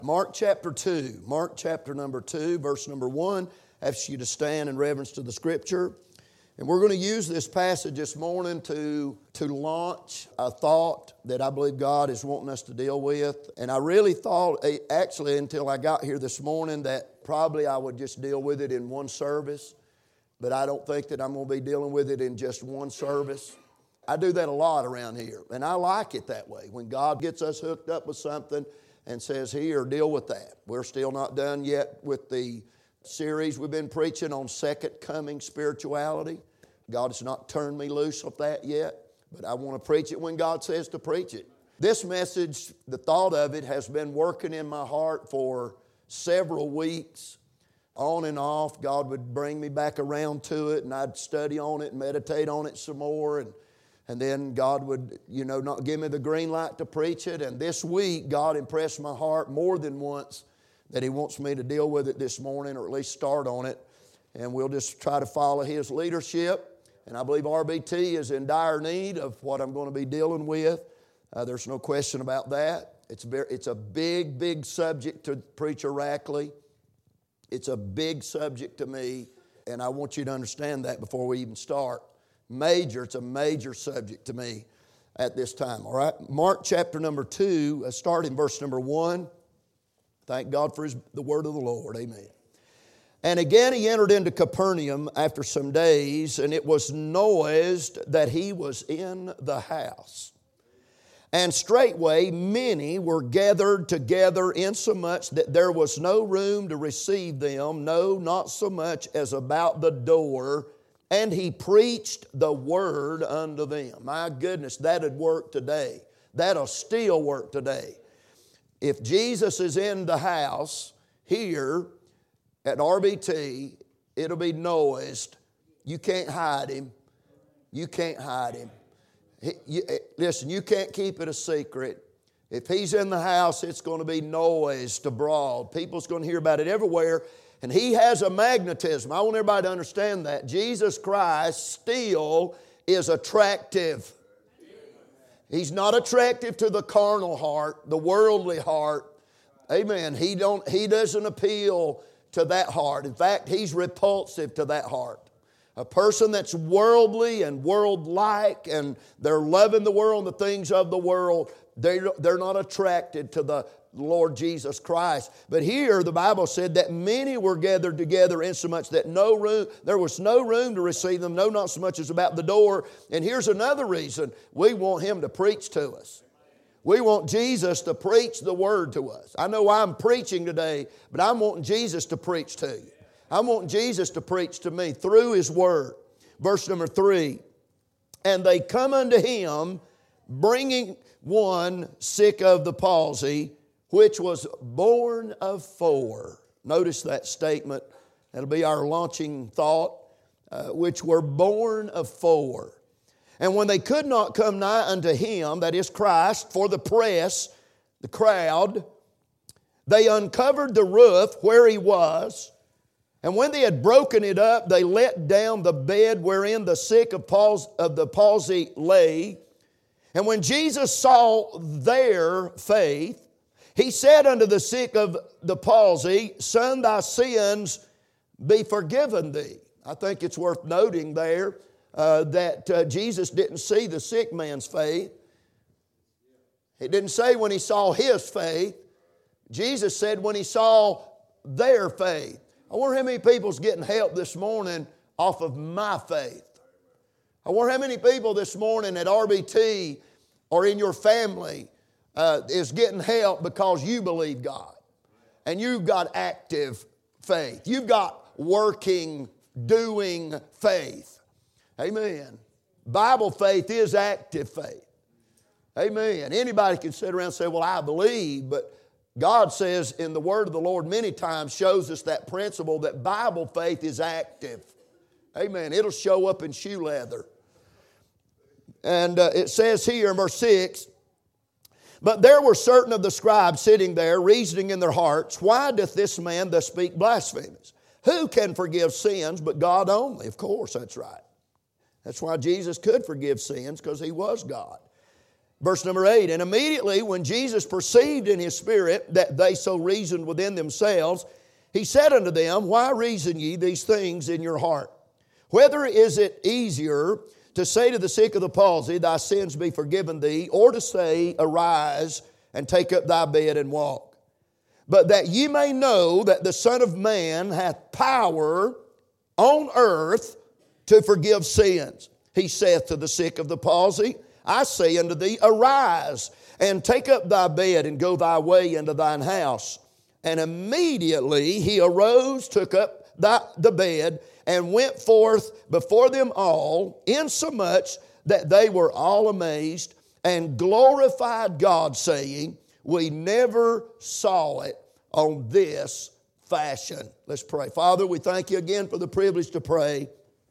Mark chapter 2. Mark chapter number 2, verse number 1. I ask you to stand in reverence to the Scripture. And we're going to use this passage this morning to launch a thought that I believe God is wanting us to deal with. And I really thought, actually, until I got here this morning, that probably I would just deal with it in one service. But I don't think that I'm going to be dealing with it in just one service. I do that a lot around here. And I like it that way. When God gets us hooked up with something and says, here, deal with that. We're still not done yet with the series we've been preaching on second coming spirituality. God has not turned me loose of that yet, but I want to preach it when God says to preach it. This message, the thought of it has been working in my heart for several weeks, on and off. God would bring me back around to it, and I'd study on it and meditate on it some more, and then God would, not give me the green light to preach it. And this week, God impressed my heart more than once that He wants me to deal with it this morning, or at least start on it. And we'll just try to follow His leadership. And I believe RBT is in dire need of what I'm going to be dealing with. There's no question about that. It's a big, big subject to Preacher Rackley. It's a big subject to me, and I want you to understand that before we even start. It's a major subject to me at this time, all right? Mark chapter number 2, starting verse number 1. Thank God for the word of the Lord, amen. And again he entered into Capernaum after some days, and it was noised that he was in the house. And straightway many were gathered together, insomuch that there was no room to receive them, no, not so much as about the door. And he preached the word unto them. My goodness, that'd work today. That'll still work today. If Jesus is in the house here at RBT, it'll be noised. You can't hide Him. You can't hide Him. Listen, you can't keep it a secret. If He's in the house, it's going to be noised abroad. People's going to hear about it everywhere. And He has a magnetism. I want everybody to understand that. Jesus Christ still is attractive. He's not attractive to the carnal heart, the worldly heart. Amen. He doesn't appeal to that heart. In fact, He's repulsive to that heart. A person that's worldly and world-like, and they're loving the world and the things of the world, they're not attracted to the Lord Jesus Christ. But here the Bible said that many were gathered together, insomuch that there was no room to receive them, no, not so much as about the door. And here's another reason: we want Him to preach to us. We want Jesus to preach the word to us. I know I'm preaching today, but I'm wanting Jesus to preach to you. I'm wanting Jesus to preach to me through His word. Verse number 3. And they come unto Him, bringing one sick of the palsy, which was born of 4. Notice that statement. That'll be our launching thought. Which were born of 4. And when they could not come nigh unto Him, that is Christ, for the press, the crowd, they uncovered the roof where He was. And when they had broken it up, they let down the bed wherein the sick of the palsy lay. And when Jesus saw their faith, He said unto the sick of the palsy, Son, thy sins be forgiven thee. I think it's worth noting there that Jesus didn't see the sick man's faith. It didn't say when He saw his faith. Jesus said when He saw their faith. I wonder how many people's getting help this morning off of my faith. I wonder how many people this morning at RBT or in your family is getting help because you believe God. And you've got active faith. You've got working, doing faith. Amen. Bible faith is active faith. Amen. Anybody can sit around and say, well, I believe, but God says in the word of the Lord many times shows us that principle that Bible faith is active. Amen. It'll show up in shoe leather. And it says here in verse 6, But there were certain of the scribes sitting there, reasoning in their hearts, Why doth this man thus speak blasphemies? Who can forgive sins but God only? Of course, that's right. That's why Jesus could forgive sins, because He was God. Verse number 8, and immediately when Jesus perceived in his spirit that they so reasoned within themselves, he said unto them, why reason ye these things in your heart? Whether is it easier to say to the sick of the palsy, thy sins be forgiven thee, or to say, arise and take up thy bed and walk? But that ye may know that the Son of Man hath power on earth to forgive sins. He saith to the sick of the palsy, I say unto thee, arise and take up thy bed and go thy way into thine house. And immediately he arose, took up the bed, and went forth before them all, insomuch that they were all amazed, and glorified God, saying, we never saw it on this fashion. Let's pray. Father, we thank you again for the privilege to pray.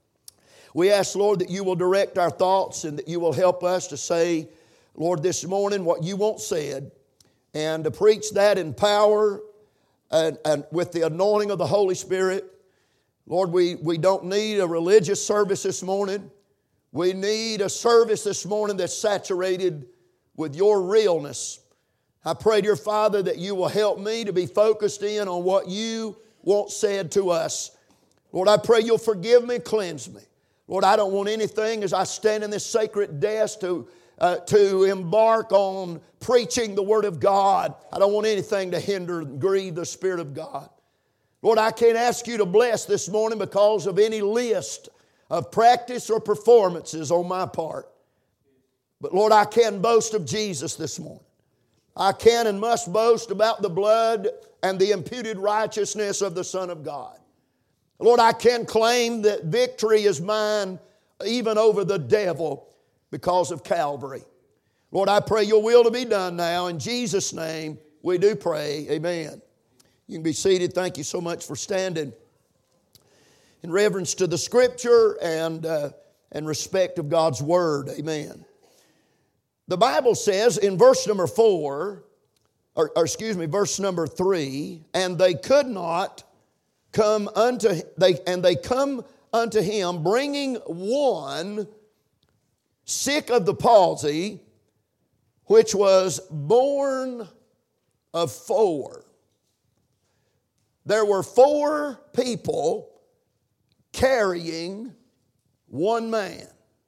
We ask, Lord, that you will direct our thoughts and that you will help us to say, Lord, this morning what you want said, and to preach that in power and with the anointing of the Holy Spirit. Lord, we don't need a religious service this morning. We need a service this morning that's saturated with your realness. I pray, dear Father, that you will help me to be focused in on what you want said to us. Lord, I pray you'll forgive me, cleanse me. Lord, I don't want anything as I stand in this sacred desk to embark on preaching the Word of God. I don't want anything to hinder and grieve the Spirit of God. Lord, I can't ask you to bless this morning because of any list of practice or performances on my part. But Lord, I can boast of Jesus this morning. I can and must boast about the blood and the imputed righteousness of the Son of God. Lord, I can claim that victory is mine even over the devil because of Calvary. Lord, I pray your will to be done now. In Jesus' name we do pray. Amen. You can be seated. Thank you so much for standing. In reverence to the Scripture and respect of God's Word. Amen. The Bible says in verse number 3, and they could not come unto him, bringing one sick of the palsy, which was born of 4. There were 4 people carrying one man.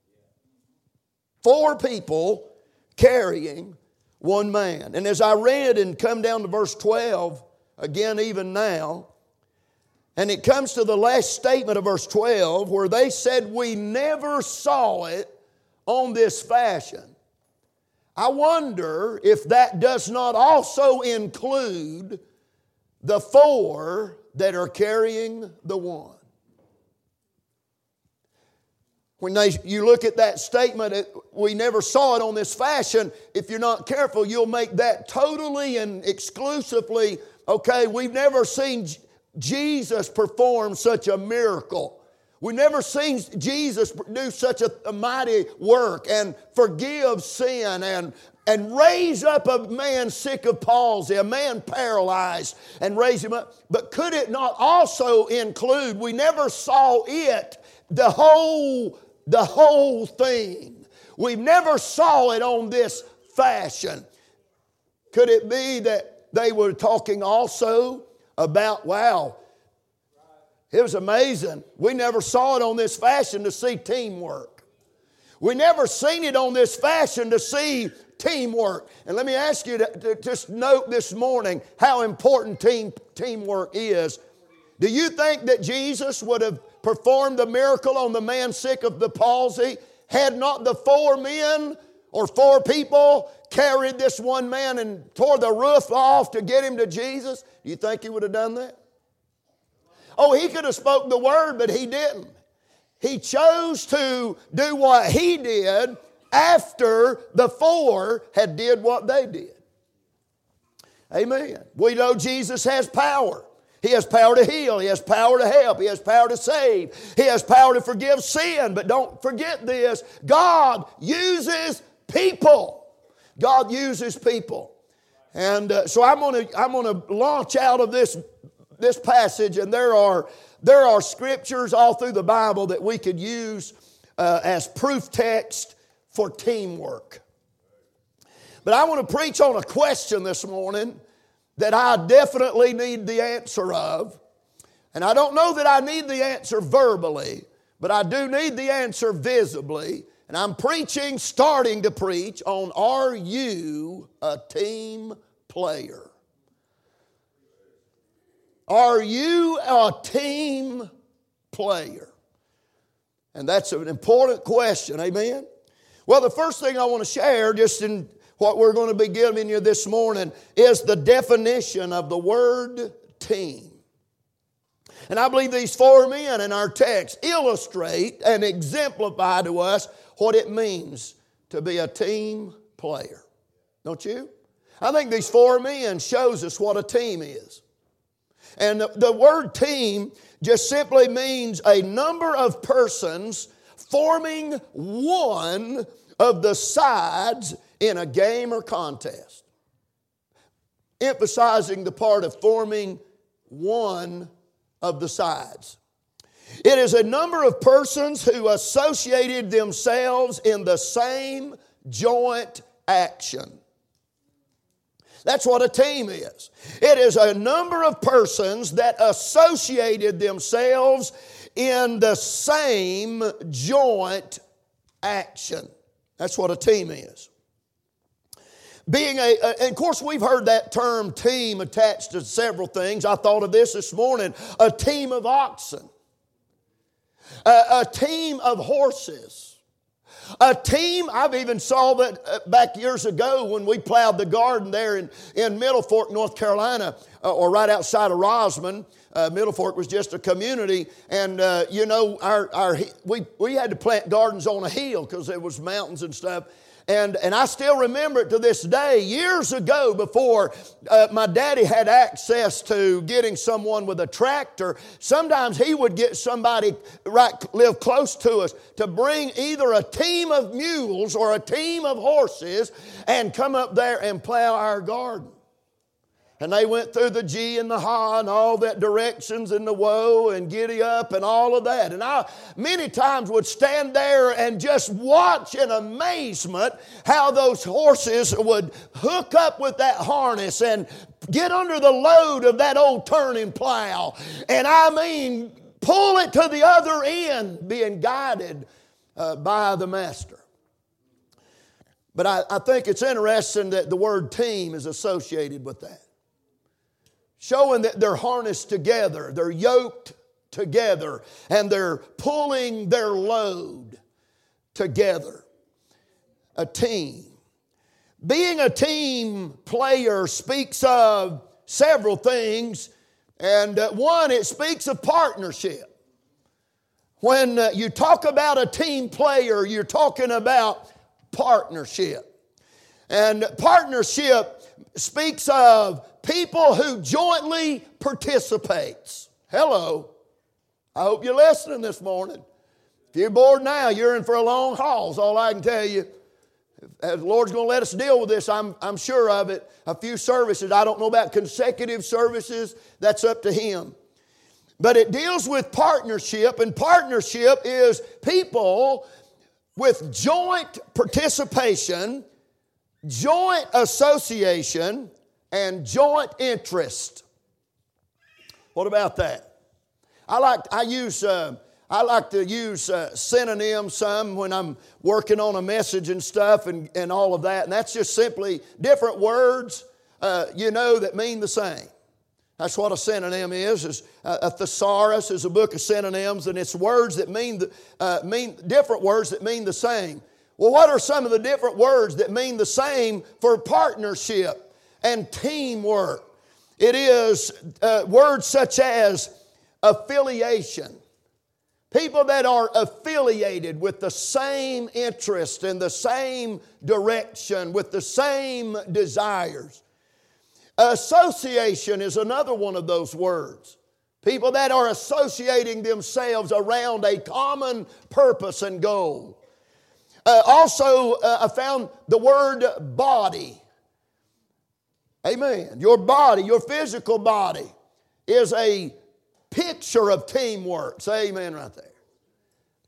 4 people carrying one man. And as I read and come down to verse 12, again even now, and it comes to the last statement of verse 12 where they said, we never saw it on this fashion. I wonder if that does not also include the 4 that are carrying the one. When you look at that statement, we never saw it on this fashion, if you're not careful, you'll make that totally and exclusively, okay, we've never seen Jesus perform such a miracle. We've never seen Jesus do such a mighty work and forgive sin and raise up a man sick of palsy, a man paralyzed, and raise him up. But could it not also include, we never saw it, the whole thing. We never saw it on this fashion. Could it be that they were talking also about, wow, it was amazing. We never saw it on this fashion to see teamwork. We never seen it on this fashion to see teamwork. And let me ask you to just note this morning how important teamwork is. Do you think that Jesus would have performed the miracle on the man sick of the palsy had not the 4 men or 4 people carried this one man and tore the roof off to get him to Jesus? Do you think he would have done that? Oh, he could have spoke the word, but he didn't. He chose to do what he did after the 4 had did what they did. Amen. We know Jesus has power. He has power to heal. He has power to help. He has power to save. He has power to forgive sin. But don't forget this, God uses people. God uses people. And so I'm going to launch out of this passage, and there are scriptures all through the Bible that we could use as proof text for teamwork. But I want to preach on a question this morning that I definitely need the answer of. And I don't know that I need the answer verbally, but I do need the answer visibly. And I'm starting to preach on, are you a team player? Are you a team player? And that's an important question, amen? Well, the first thing I want to share, just in what we're going to be giving you this morning, is the definition of the word team. And I believe these four men in our text illustrate and exemplify to us what it means to be a team player. Don't you? I think these four men shows us what a team is. And the word team just simply means a number of persons forming one of the sides in a game or contest. Emphasizing the part of forming one of the sides. It is a number of persons who associated themselves in the same joint action. That's what a team is. It is a number of persons that associated themselves in the same joint action. That's what a team is. And of course, we've heard that term team attached to several things. I thought of this morning, a team of oxen, a team of horses. A team, I've even saw that back years ago when we plowed the garden there in Middle Fork, North Carolina, or right outside of Rosman. Middle Fork was just a community, and we had to plant gardens on a hill because there was mountains and stuff. And I still remember it to this day, years ago before my daddy had access to getting someone with a tractor. Sometimes he would get somebody live close to us to bring either a team of mules or a team of horses and come up there and plow our garden. And they went through the G and the ha and all that directions and the whoa and giddy up and all of that. And I many times would stand there and just watch in amazement how those horses would hook up with that harness and get under the load of that old turning plow. And I mean, pull it to the other end, being guided by the master. But I think it's interesting that the word team is associated with that. Showing that they're harnessed together, they're yoked together, and they're pulling their load together. A team. Being a team player speaks of several things, and one, it speaks of partnership. When you talk about a team player, you're talking about partnership. And partnership speaks of people who jointly participates. Hello. I hope you're listening this morning. If you're bored now, you're in for a long haul is all I can tell you. If the Lord's going to let us deal with this, I'm sure of it. A few services. I don't know about consecutive services. That's up to Him. But it deals with partnership, and partnership is people with joint participation, joint association, and joint interest. What about that? I like to use synonyms some when I'm working on a message and stuff and all of that. And that's just simply different words, that mean the same. That's what a synonym is a thesaurus is a book of synonyms, and it's words that mean different words that mean the same. Well, what are some of the different words that mean the same for partnership and teamwork? It is words such as affiliation. People that are affiliated with the same interest and the same direction, with the same desires. Association is another one of those words. People that are associating themselves around a common purpose and goal. Also, I found the word body. Amen. Your body, your physical body, is a picture of teamwork. Say amen right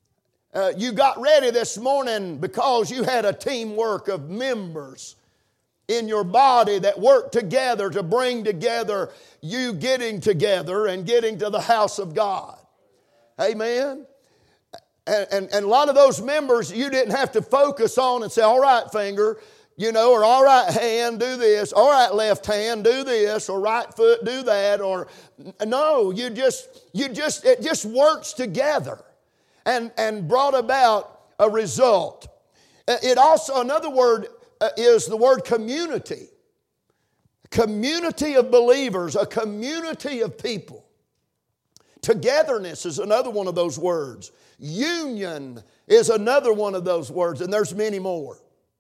there. You got ready this morning because you had a teamwork of members in your body that work together to bring together you getting together and getting to the house of God. Amen? And a lot of those members you didn't have to focus on and say, all right, finger, or all right, hand, do this. All right, left hand, do this. Or right foot, do that. Or no, it just works together and brought about a result. It also, another word is the word community. Community of believers, a community of people. Togetherness is another one of those words. Union is another one of those words, and there's many more.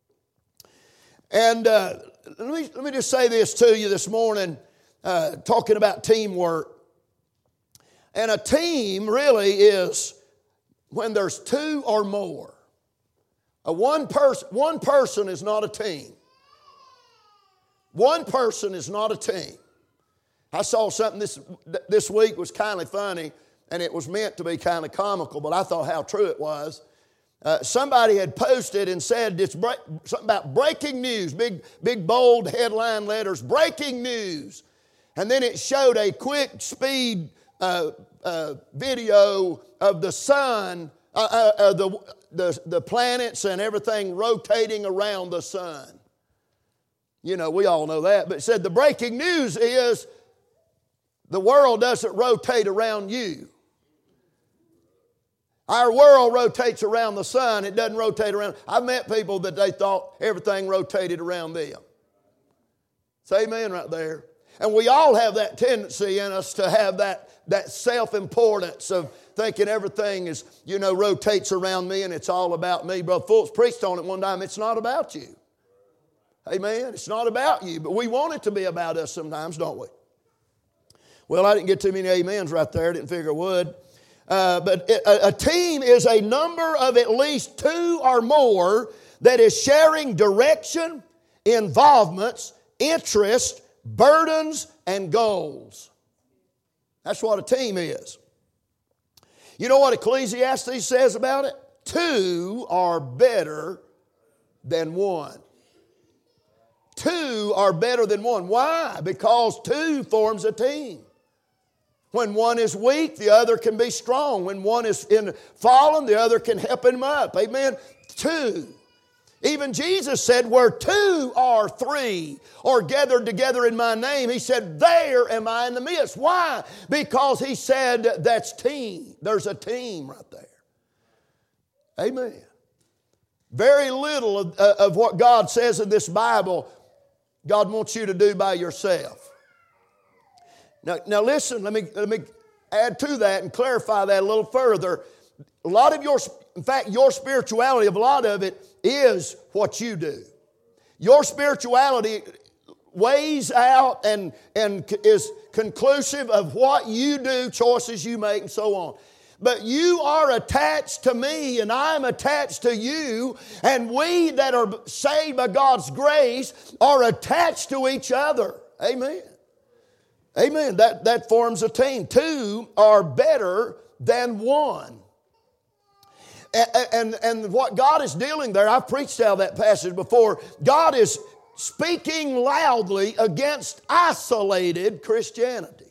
And let me just say this to you this morning, talking about teamwork. And a team really is when there's two or more. One person is not a team. One person is not a team. I saw something this week was kind of funny, and it was meant to be kind of comical, but I thought how true it was. Somebody had posted and said something about breaking news, big bold headline letters, breaking news. And then it showed a quick speed video of the sun, the planets and everything rotating around the sun. We all know that. But it said the breaking news is the world doesn't rotate around you. Our world rotates around the sun. It doesn't rotate around. I've met people that they thought everything rotated around them. Say amen right there. And we all have that tendency in us to have that self-importance of thinking everything is, rotates around me and it's all about me. Brother Fultz preached on it one time. It's not about you. Amen. It's not about you. But we want it to be about us sometimes, don't we? Well, I didn't get too many amens right there. Didn't figure it would. But a team is a number of at least two or more that is sharing direction, involvements, interest, burdens, and goals. That's what a team is. You know what Ecclesiastes says about it? Two are better than one. Two are better than one. Why? Because two forms a team. When one is weak, the other can be strong. When one is fallen, the other can help him up. Amen? Two. Even Jesus said, where two or three are gathered together in my name, He said, there am I in the midst. Why? Because He said that's team. There's a team right there. Amen. Very little of what God says in this Bible, God wants you to do by yourself. Now listen, let me add to that and clarify that a little further. A lot of your spirituality, a lot of it is what you do. Your spirituality weighs out and is conclusive of what you do, choices you make, and so on. But you are attached to me and I'm attached to you, and we that are saved by God's grace are attached to each other. Amen. Amen. That forms a team. Two are better than one. And what God is dealing there, I've preached out of that passage before. God is speaking loudly against isolated Christianity.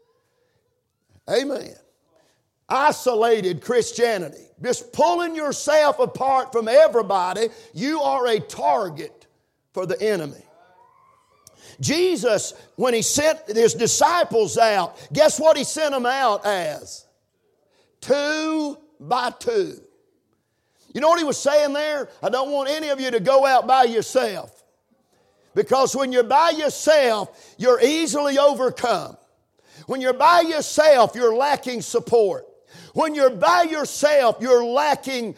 Amen. Isolated Christianity. Just pulling yourself apart from everybody, you are a target for the enemy. Jesus, when He sent His disciples out, guess what He sent them out as? 2 by 2. You know what He was saying there? I don't want any of you to go out by yourself. Because when you're by yourself, you're easily overcome. When you're by yourself, you're lacking support. When you're by yourself, you're lacking,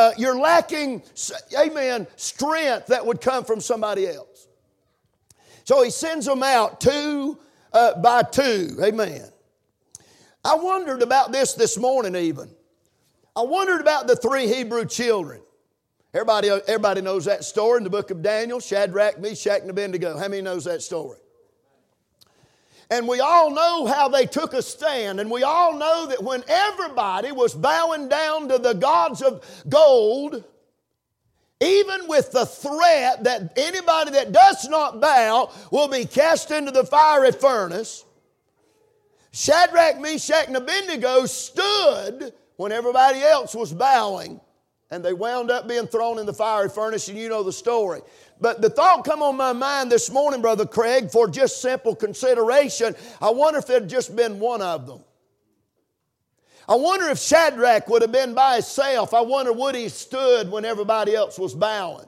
amen, strength that would come from somebody else. So He sends them out 2 by 2. Amen. I wondered about this morning even. I wondered about the 3 Hebrew children. Everybody knows that story in the book of Daniel. Shadrach, Meshach, and Abednego. How many knows that story? And we all know how they took a stand. And we all know that when everybody was bowing down to the gods of gold, even with the threat that anybody that does not bow will be cast into the fiery furnace, Shadrach, Meshach, and Abednego stood when everybody else was bowing, and they wound up being thrown in the fiery furnace, and you know the story. But the thought come on my mind this morning, Brother Craig, for just simple consideration. I wonder if it had just been one of them. I wonder if Shadrach would have been by himself. I wonder would he stood when everybody else was bowing.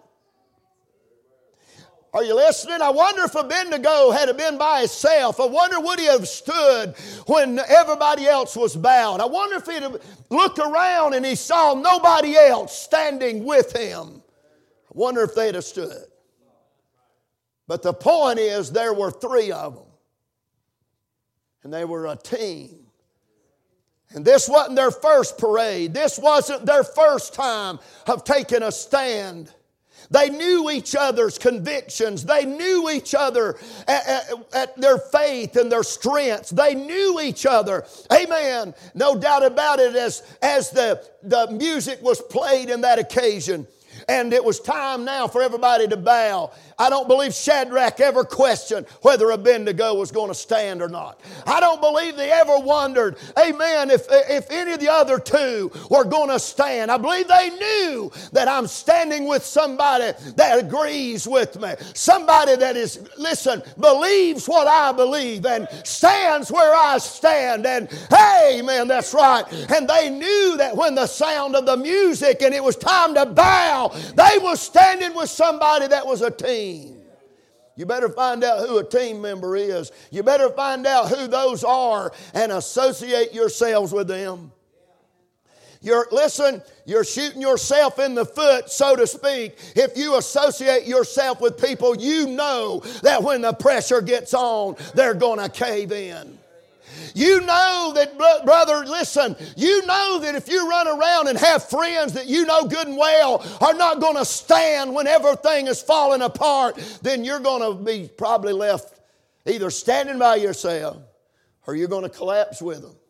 Are you listening? I wonder if Abednego had been by himself. I wonder would he have stood when everybody else was bowing. I wonder if he'd have looked around and he saw nobody else standing with him. I wonder if they'd have stood. But the point is there were three of them. And they were a team. And this wasn't their first parade. This wasn't their first time of taking a stand. They knew each other's convictions. They knew each other at their faith and their strengths. They knew each other. Amen. No doubt about it as the music was played in that occasion. And it was time now for everybody to bow. I don't believe Shadrach ever questioned whether Abednego was going to stand or not. I don't believe they ever wondered, amen, if any of the other two were going to stand. I believe they knew that I'm standing with somebody that agrees with me. Somebody that is, listen, believes what I believe and stands where I stand. And amen, that's right. And they knew that when the sound of the music and it was time to bow, they were standing with somebody that was a team. You better find out who a team member is. You better find out who those are and associate yourselves with them. You're shooting yourself in the foot, so to speak. If you associate yourself with people, you know that when the pressure gets on, they're going to cave in. You know that, brother, listen, you know that if you run around and have friends that you know good and well are not going to stand when everything is falling apart, then you're going to be probably left either standing by yourself or you're going to collapse with them.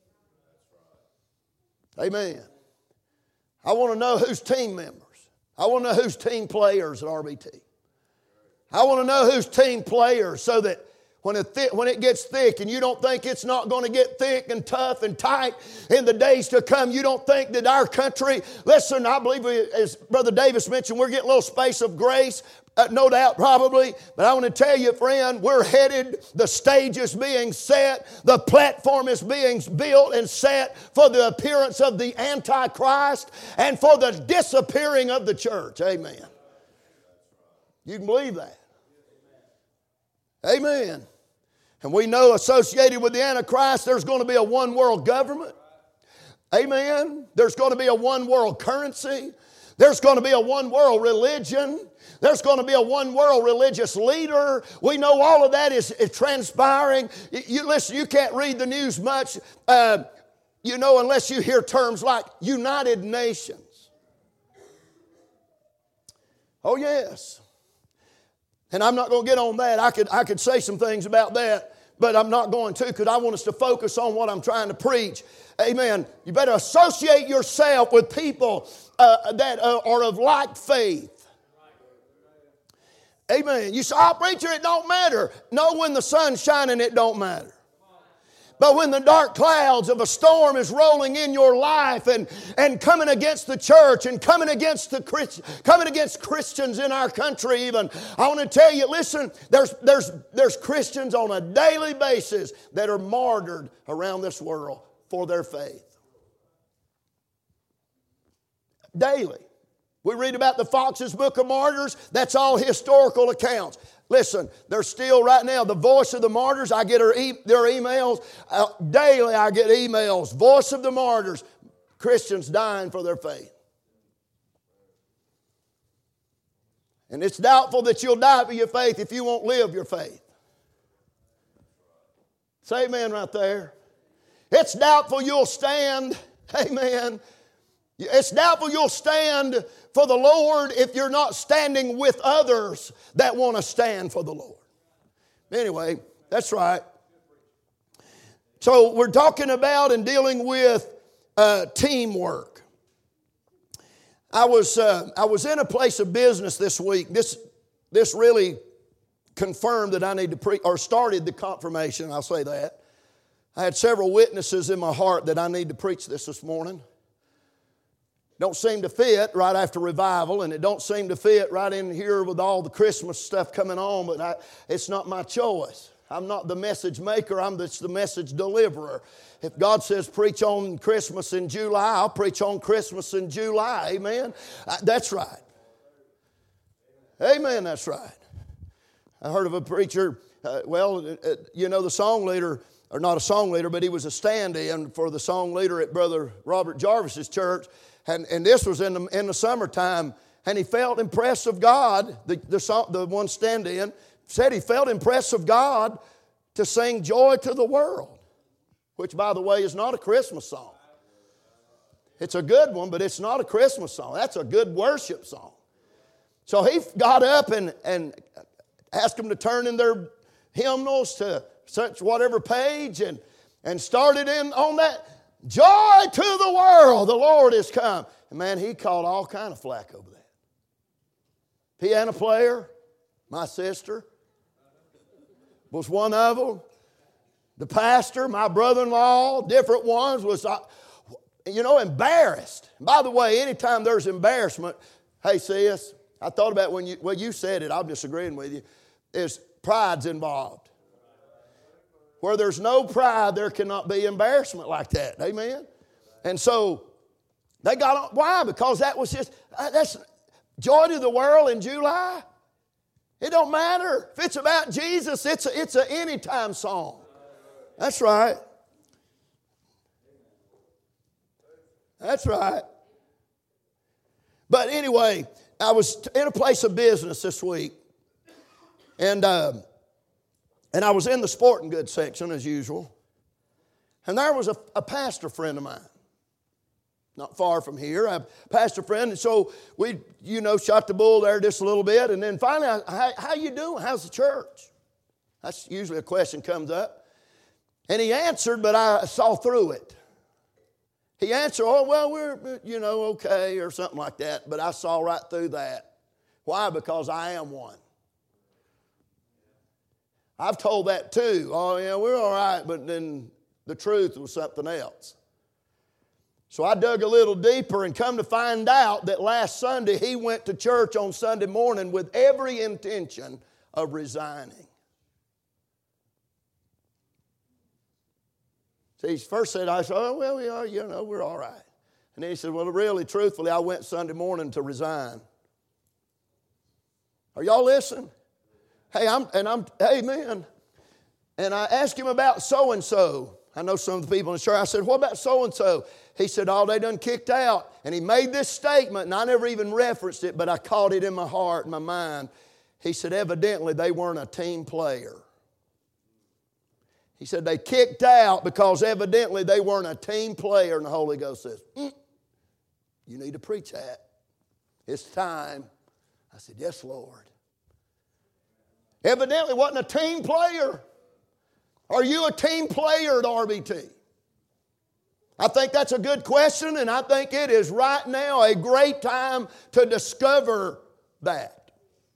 Amen. I want to know who's team members. I want to know who's team players at RBT. I want to know who's team players so that when it gets thick and you don't think it's not going to get thick and tough and tight in the days to come, you don't think that our country, listen, I believe as Brother Davis mentioned, we're getting a little space of grace, no doubt probably, but I want to tell you, friend, we're headed, the stage is being set, the platform is being built and set for the appearance of the Antichrist and for the disappearing of the church. Amen. You can believe that. Amen. And we know associated with the Antichrist, there's going to be a one world government. Amen. There's going to be a one world currency. There's going to be a one world religion. There's going to be a one world religious leader. We know all of that is transpiring. Listen, you can't read the news much, unless you hear terms like United Nations. Oh, yes. And I'm not going to get on that. I could say some things about that, but I'm not going to because I want us to focus on what I'm trying to preach. Amen. You better associate yourself with people that are of like faith. Amen. You say, oh, preacher, it don't matter. No, when the sun's shining, it don't matter. But when the dark clouds of a storm is rolling in your life and coming against the church and coming against Christians in our country even, I want to tell you, listen, there's Christians on a daily basis that are martyred around this world for their faith. Daily. We read about the Fox's Book of Martyrs. That's all historical accounts. Listen, there's still right now the Voice of the Martyrs. I get their emails. Daily I get emails. Voice of the Martyrs. Christians dying for their faith. And it's doubtful that you'll die for your faith if you won't live your faith. Say amen right there. It's doubtful you'll stand. Amen. It's doubtful you'll stand for the Lord if you're not standing with others that want to stand for the Lord. Anyway, that's right. So we're talking about and dealing with teamwork. I was in a place of business this week. This really confirmed that I need to preach, or started the confirmation, I'll say that. I had several witnesses in my heart that I need to preach this morning. Don't seem to fit right after revival, and it don't seem to fit right in here with all the Christmas stuff coming on, but it's not my choice. I'm not the message maker, I'm just the message deliverer. If God says preach on Christmas in July, I'll preach on Christmas in July, amen? That's right. Amen, that's right. I heard of a preacher, the song leader, or not a song leader, but he was a stand-in for the song leader at Brother Robert Jarvis's church, and this was in the summertime, and he felt impressed of God, the one stand-in, said he felt impressed of God to sing Joy to the World, which, by the way, is not a Christmas song. It's a good one, but it's not a Christmas song. That's a good worship song. So he got up and asked them to turn in their hymnals to such whatever page and started in on that, Joy to the world, the Lord is come. And man, he caught all kind of flack over that. Piano player, my sister, was one of them. The pastor, my brother-in-law, different ones, was, embarrassed. By the way, anytime there's embarrassment, hey sis, I thought about when you said it, I'm disagreeing with you, is pride's involved. Where there's no pride, there cannot be embarrassment like that. Amen? And so, they got on. Why? Because that was just, that's Joy to the World in July. It don't matter. If it's about Jesus, it's a anytime song. That's right. That's right. But anyway, I was in a place of business this week. And I was in the sporting goods section as usual. And there was a pastor friend of mine. Not far from here. I have a pastor friend. And so we, shot the bull there just a little bit. And then finally, how you doing? How's the church? That's usually a question comes up. And he answered, but I saw through it. He answered, we're, okay, or something like that. But I saw right through that. Why? Because I am one. I've told that too. Oh, yeah, we're all right. But then the truth was something else. So I dug a little deeper and come to find out that last Sunday he went to church on Sunday morning with every intention of resigning. See, he first said, I said, we are, we're all right. And then he said, well, really, truthfully, I went Sunday morning to resign. Are y'all listening? Amen. And I asked him about so-and-so. I know some of the people in the church. I said, what about so-and-so? He said, they done kicked out. And he made this statement, and I never even referenced it, but I caught it in my heart, in my mind. He said, evidently, they weren't a team player. He said, they kicked out because evidently they weren't a team player. And the Holy Ghost says, you need to preach that. It's time. I said, yes, Lord. Evidently wasn't a team player. Are you a team player at RBT? I think that's a good question, and I think it is right now a great time to discover that.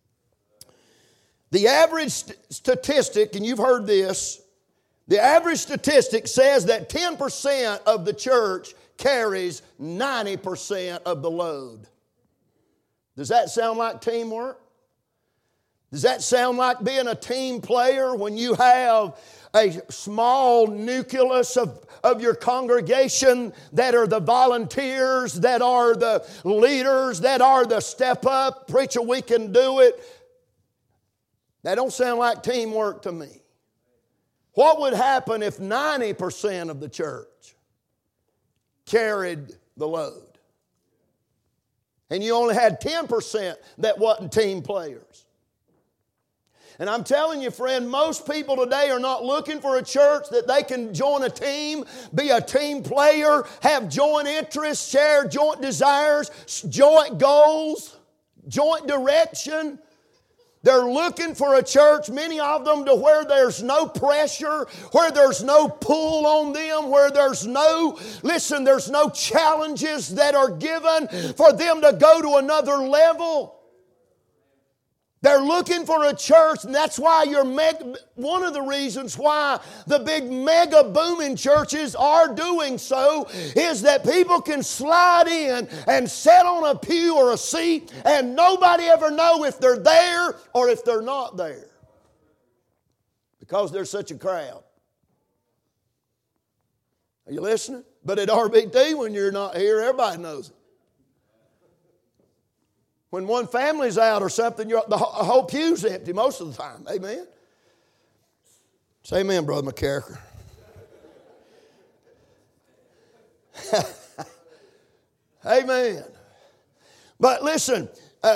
The average statistic, and you've heard this, the average statistic says that 10% of the church carries 90% of the load. Does that sound like teamwork? Does that sound like being a team player when you have a small nucleus of your congregation that are the volunteers, that are the leaders, that are the step up, preacher, we can do it? That don't sound like teamwork to me. What would happen if 90% of the church carried the load? And you only had 10% that wasn't team players. And I'm telling you, friend, most people today are not looking for a church that they can join a team, be a team player, have joint interests, share joint desires, joint goals, joint direction. They're looking for a church, many of them, to where there's no pressure, where there's no pull on them, where there's no challenges that are given for them to go to another level. They're looking for a church, and that's why one of the reasons why the big mega booming churches are doing so is that people can slide in and sit on a pew or a seat and nobody ever know if they're there or if they're not there, because there's such a crowd. Are you listening? But at RBT, when you're not here, everybody knows it. When one family's out or something, the whole pew's empty most of the time. Amen? Say amen, Brother McCarricker. Amen. But listen,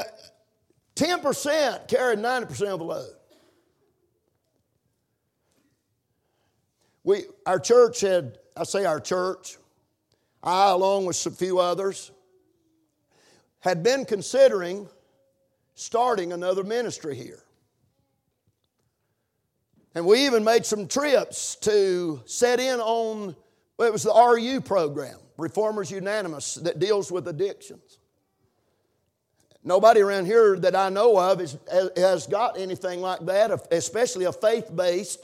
10% carried 90% of the load. Our church had, I along with a few others, had been considering starting another ministry here. And we even made some trips to set in on, it was the RU program, Reformers Unanimous, that deals with addictions. Nobody around here that I know of has got anything like that, especially a faith-based,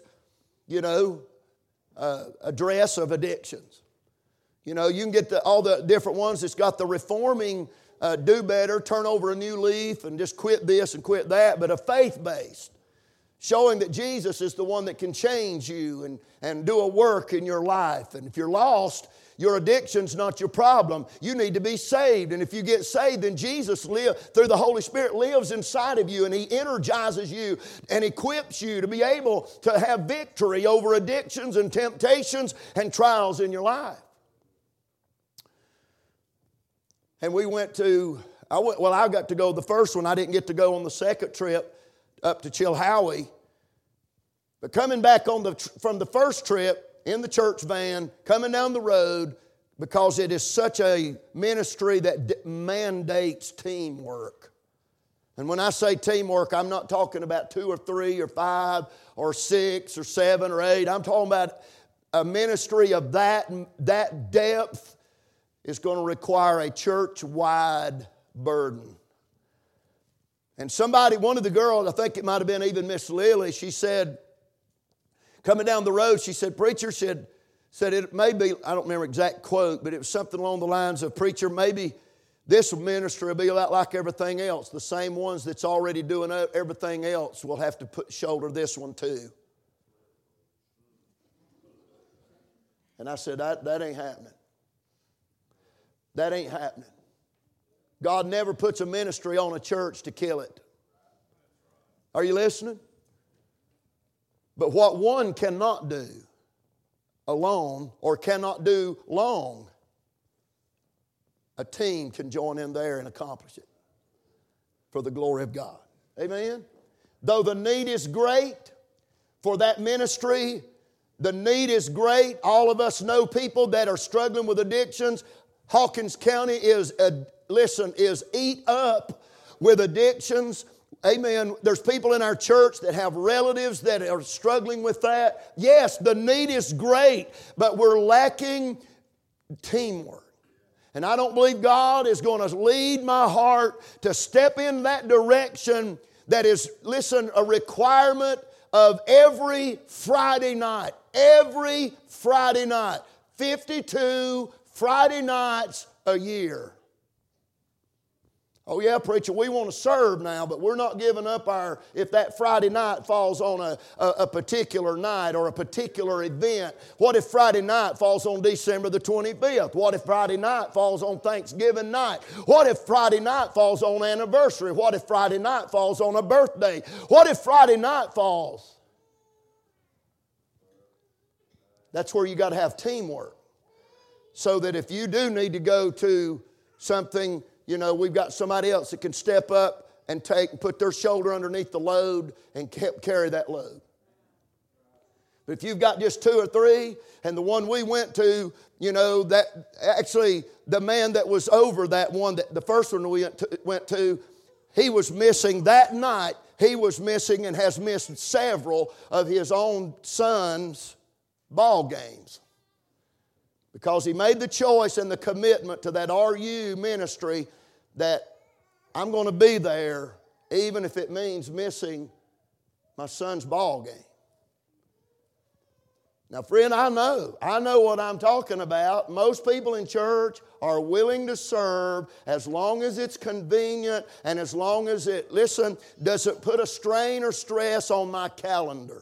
address of addictions. You can get all the different ones. It's got the reforming, do better, turn over a new leaf, and just quit this and quit that, but a faith-based, showing that Jesus is the one that can change you and do a work in your life. And if you're lost, your addiction's not your problem. You need to be saved. And if you get saved, then Jesus, through the Holy Spirit, lives inside of you, and He energizes you and equips you to be able to have victory over addictions and temptations and trials in your life. And I got to go the first one. I didn't get to go on the second trip up to Chilhowie. But coming back from the first trip in the church van, coming down the road, because it is such a ministry that mandates teamwork. And when I say teamwork, I'm not talking about 2 or 3 or 5 or 6 or 7 or 8. I'm talking about a ministry of that depth is going to require a church-wide burden. And one of the girls, I think it might have been even Miss Lily, she said, coming down the road, she said, preacher said it may be, I don't remember exact quote, but it was something along the lines of, preacher, maybe this ministry will be a lot like everything else. The same ones that's already doing everything else will have to shoulder this one too. And I said, that ain't happening. That ain't happening. God never puts a ministry on a church to kill it. Are you listening? But what one cannot do alone or cannot do long, a team can join in there and accomplish it for the glory of God. Amen? Though the need is great for that ministry, the need is great. All of us know people that are struggling with addictions. Hawkins County is eat up with addictions. Amen. There's people in our church that have relatives that are struggling with that. Yes, the need is great, but we're lacking teamwork. And I don't believe God is going to lead my heart to step in that direction that is, a requirement of every Friday night. Every Friday night. 52 Friday nights a year. Oh yeah, preacher, we want to serve now, but we're not giving up if that Friday night falls on a particular night or a particular event. What if Friday night falls on December the 25th? What if Friday night falls on Thanksgiving night? What if Friday night falls on anniversary? What if Friday night falls on a birthday? What if Friday night falls? That's where you got to have teamwork. So that if you do need to go to something, we've got somebody else that can step up and put their shoulder underneath the load and carry that load. But if you've got just 2 or 3, and the one we went to, that actually the man that was over that one, the first one we went to, he was missing that night he was missing and has missed several of his own son's ball games. Because he made the choice and the commitment to that RU ministry that I'm going to be there even if it means missing my son's ball game. Now, friend, I know what I'm talking about. Most people in church are willing to serve as long as it's convenient and as long as it, listen, doesn't put a strain or stress on my calendar.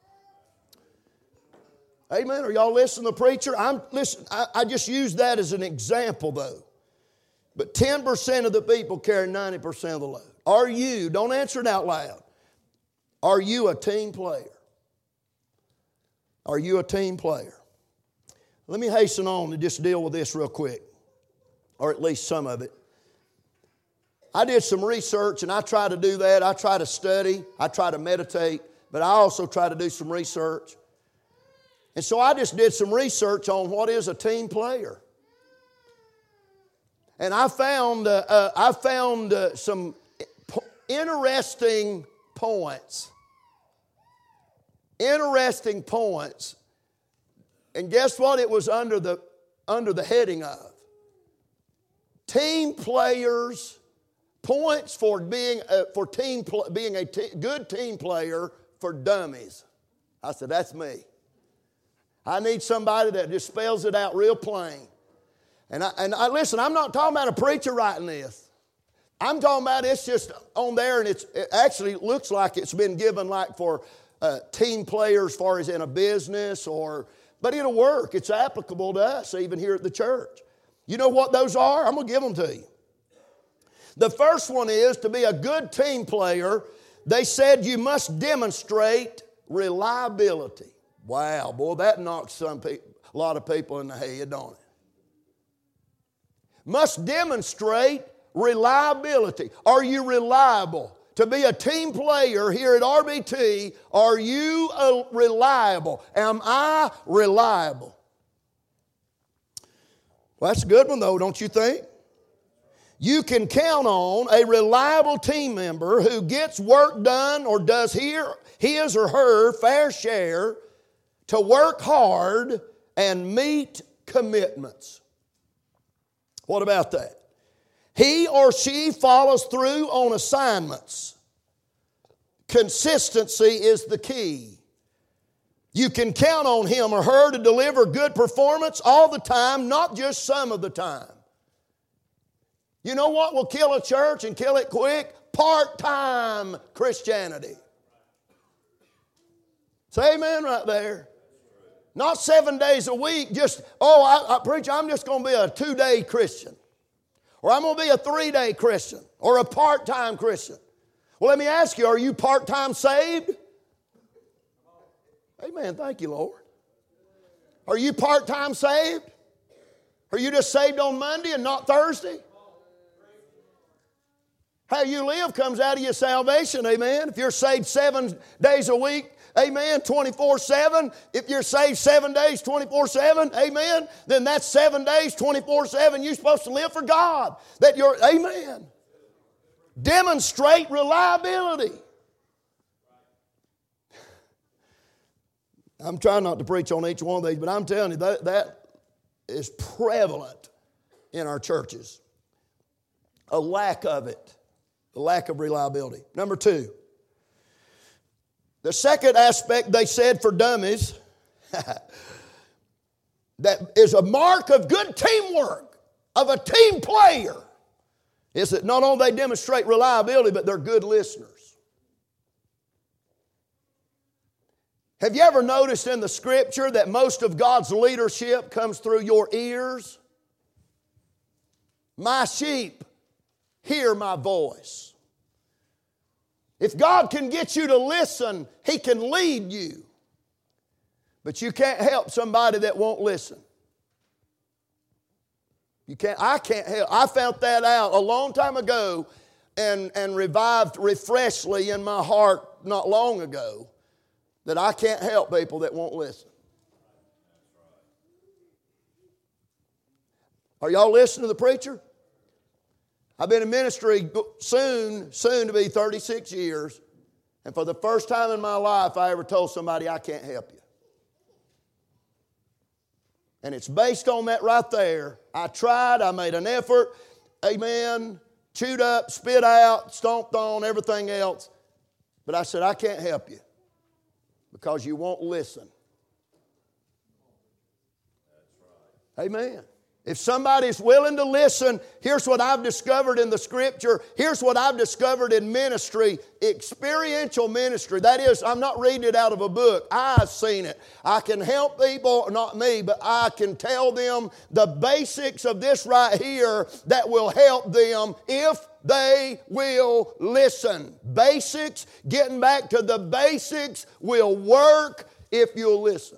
Amen. Are y'all listening to the preacher? I just use that as an example, though. But 10% of the people carry 90% of the load. Are you, don't answer it out loud, are you a team player? Are you a team player? Let me hasten on and just deal with this real quick, or at least some of it. I did some research, and I try to do that. I try to study. I try to meditate, but I also try to do some research. And so I just did some research on what is a team player. And I found some interesting points. Interesting points. And guess what it was under the heading of? Team players, points for being a good team player for dummies. I said, that's me. I need somebody that just spells it out real plain. And I listen, I'm not talking about a preacher writing this. I'm talking about it's just on there, and it actually looks like it's been given like for team players as far as in a business but it'll work. It's applicable to us even here at the church. You know what those are? I'm going to give them to you. The first one is to be a good team player. They said you must demonstrate reliability. Wow, boy, that knocks a lot of people in the head, don't it? Must demonstrate reliability. Are you reliable? To be a team player here at RBT, are you reliable? Am I reliable? Well, that's a good one though, don't you think? You can count on a reliable team member who gets work done or does his or her fair share to work hard and meet commitments. What about that? He or she follows through on assignments. Consistency is the key. You can count on him or her to deliver good performance all the time, not just some of the time. You know what will kill a church and kill it quick? Part-time Christianity. Say amen right there. Not 7 days a week, I preach, I'm just going to be a 2-day Christian. Or I'm going to be a 3-day Christian. Or a part-time Christian. Well, let me ask you, are you part-time saved? Amen, thank you, Lord. Are you part-time saved? Are you just saved on Monday and not Thursday? How you live comes out of your salvation, amen. If you're saved 7 days a week, amen, 24/7. If you're saved 7 days, 24/7, amen, then that's 7 days, 24/7. You're supposed to live for God. Amen. Demonstrate reliability. I'm trying not to preach on each one of these, but I'm telling you, that is prevalent in our churches. A lack of it. The lack of reliability. Number 2. The second aspect they said for dummies that is a mark of good teamwork, of a team player, is that not only they demonstrate reliability, but they're good listeners. Have you ever noticed in the Scripture that most of God's leadership comes through your ears? My sheep hear my voice. If God can get you to listen, He can lead you. But you can't help somebody that won't listen. I can't help. I found that out a long time ago and revived refreshly in my heart not long ago that I can't help people that won't listen. Are y'all listening to the preacher? I've been in ministry soon to be 36 years. And for the first time in my life, I ever told somebody, I can't help you. And it's based on that right there. I tried, I made an effort, amen, chewed up, spit out, stomped on, everything else. But I said, I can't help you because you won't listen. Amen. If somebody's willing to listen, here's what I've discovered in the Scripture. Here's what I've discovered in ministry, experiential ministry. That is, I'm not reading it out of a book. I've seen it. I can help people, not me, but I can tell them the basics of this right here that will help them if they will listen. Basics, getting back to the basics, will work if you'll listen.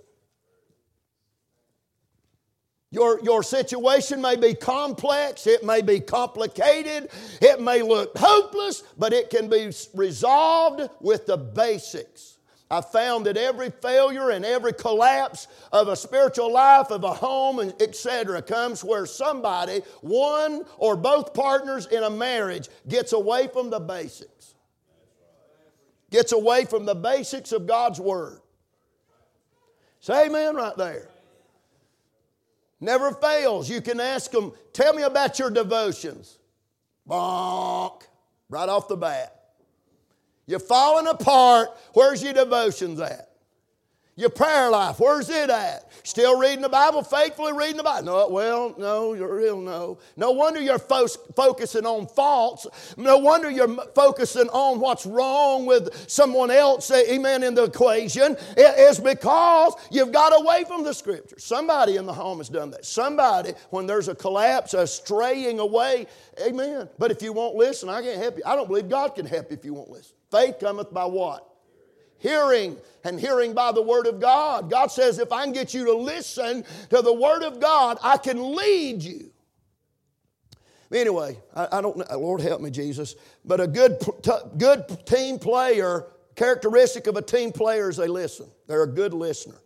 Your situation may be complex, it may be complicated, it may look hopeless, but it can be resolved with the basics. I found that every failure and every collapse of a spiritual life, of a home, and etc., comes where somebody, one or both partners in a marriage, gets away from the basics. Gets away from the basics of God's Word. Say amen right there. Never fails. You can ask them, tell me about your devotions. Bonk. Right off the bat. You're falling apart. Where's your devotions at? Your prayer life, where's it at? Still reading the Bible, faithfully reading the Bible? No, well, no, you're real no. No wonder you're focusing on faults. No wonder you're focusing on what's wrong with someone else, amen, in the equation. It is because you've got away from the Scripture. Somebody in the home has done that. Somebody, when there's a collapse, a straying away, amen. But if you won't listen, I can't help you. I don't believe God can help you if you won't listen. Faith cometh by what? Hearing, and hearing by the Word of God. God says if I can get you to listen to the Word of God, I can lead you. Anyway, I don't know, Lord help me, Jesus, but a good team player, characteristic of a team player is they listen. They're a good listener.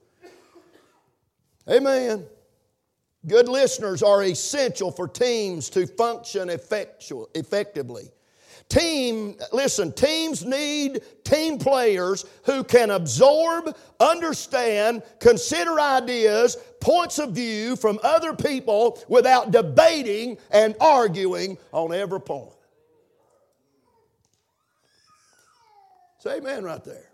Amen. Good listeners are essential for teams to function effectively. Teams need team players who can absorb, understand, consider ideas, points of view from other people without debating and arguing on every point. Say amen right there.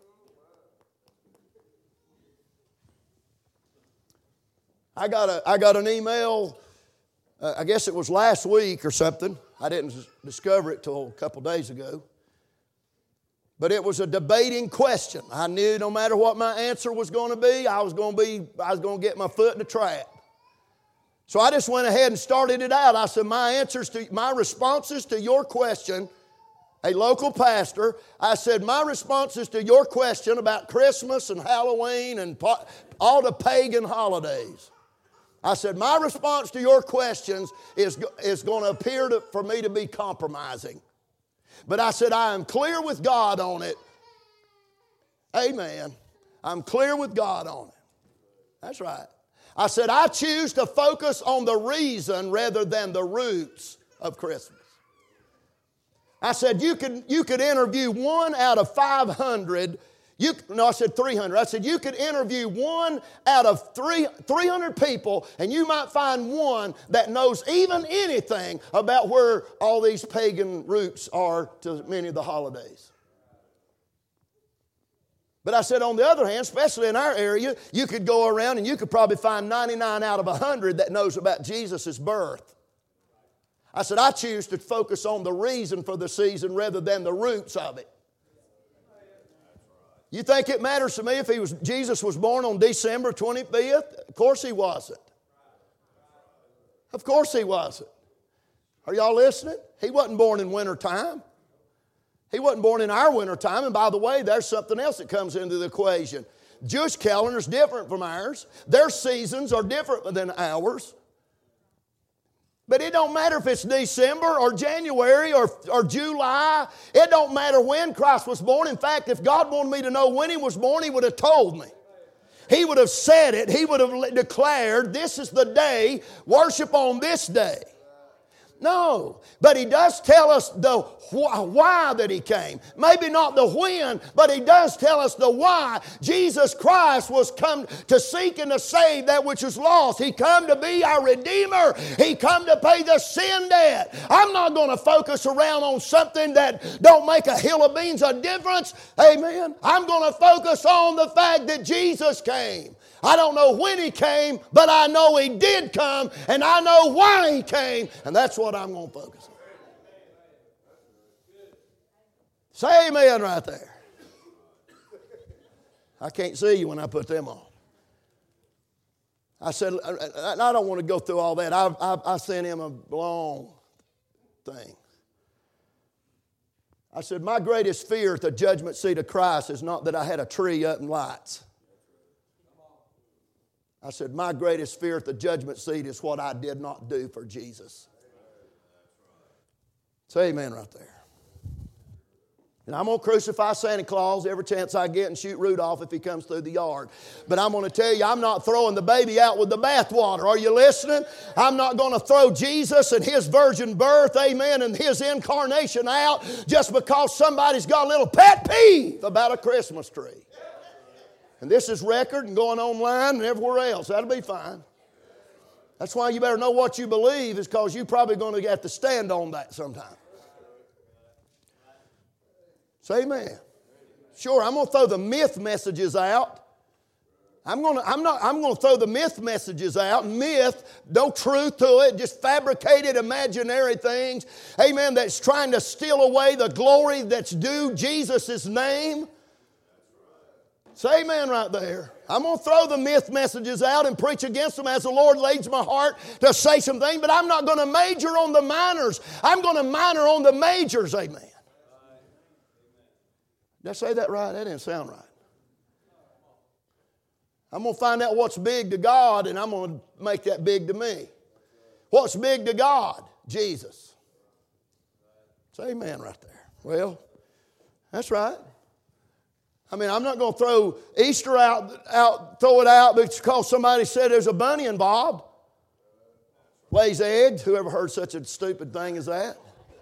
I got an email, I guess it was last week or something. I didn't discover it till a couple days ago. But it was a debating question. I knew no matter what my answer was going to be, I was going to get my foot in the trap. So I just went ahead and started it out. I said, my responses to your question, a local pastor, I said, my responses to your question about Christmas and Halloween and all the pagan holidays. I said, my response to your questions is going to appear for me to be compromising. But I said, I am clear with God on it. Amen. I'm clear with God on it. That's right. I said, I choose to focus on the reason rather than the roots of Christmas. I said, you could interview 1 out of 500. I said 300. I said you could interview 1 out of 300 people, and you might find one that knows even anything about where all these pagan roots are to many of the holidays. But I said on the other hand, especially in our area, you could go around and you could probably find 99 out of 100 that knows about Jesus' birth. I said I choose to focus on the reason for the season rather than the roots of it. You think it matters to me if Jesus was born on December 25th? Of course he wasn't. Of course he wasn't. Are y'all listening? He wasn't born in wintertime. He wasn't born in our wintertime. And by the way, there's something else that comes into the equation. Jewish calendar is different from ours. Their seasons are different than ours. But it don't matter if it's December or January or July. It don't matter when Christ was born. In fact, if God wanted me to know when He was born, He would have told me. He would have said it. He would have declared, this is the day, worship on this day. No, but he does tell us the why that he came. Maybe not the when, but he does tell us the why. Jesus Christ was come to seek and to save that which is lost. He come to be our Redeemer. He come to pay the sin debt. I'm not going to focus around on something that don't make a hill of beans a difference. Amen. I'm going to focus on the fact that Jesus came. I don't know when he came, but I know he did come, and I know why he came, and that's what I'm going to focus on. Say amen right there. I can't see you when I put them on. I said, I don't want to go through all that. I sent him a long thing. I said, my greatest fear at the judgment seat of Christ is not that I had a tree up and lights. I said, my greatest fear at the judgment seat is what I did not do for Jesus. Say amen right there. And I'm going to crucify Santa Claus every chance I get and shoot Rudolph if he comes through the yard. But I'm going to tell you, I'm not throwing the baby out with the bathwater. Are you listening? I'm not going to throw Jesus and his virgin birth, amen, and his incarnation out just because somebody's got a little pet peeve about a Christmas tree. And this is record and going online and everywhere else. That'll be fine. That's why you better know what you believe, is because you're probably going to have to stand on that sometime. Say amen. Sure, I'm going to throw the myth messages out. I'm going to throw the myth messages out. Myth, no truth to it, just fabricated imaginary things. Amen, that's trying to steal away the glory that's due Jesus' name. Say amen right there. I'm going to throw the myth messages out and preach against them as the Lord leads my heart to say something, but I'm not going to major on the minors. I'm going to minor on the majors, amen. Did I say that right? That didn't sound right. I'm going to find out what's big to God, and I'm going to make that big to me. What's big to God? Jesus. Say amen right there. Well, that's right. I mean, I'm not going to throw Easter throw it out because somebody said there's a bunny involved. Lays eggs. Who ever heard such a stupid thing as that?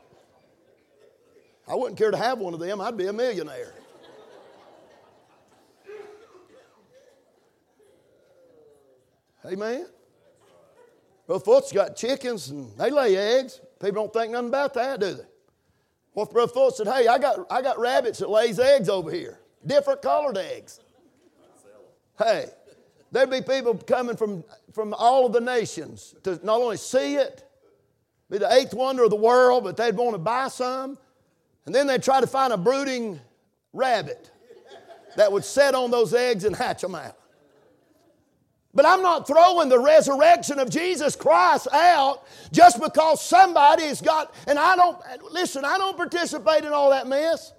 I wouldn't care to have one of them. I'd be a millionaire. Amen. Brother Fult's got chickens and they lay eggs. People don't think nothing about that, do they? Well, Brother Fult said, hey, I got rabbits that lays eggs over here. Different colored eggs. Hey, there'd be people coming from all of the nations to not only see it, be the eighth wonder of the world, but they'd want to buy some. And then they'd try to find a brooding rabbit that would set on those eggs and hatch them out. But I'm not throwing the resurrection of Jesus Christ out just because somebody's got, and I don't participate in all that mess.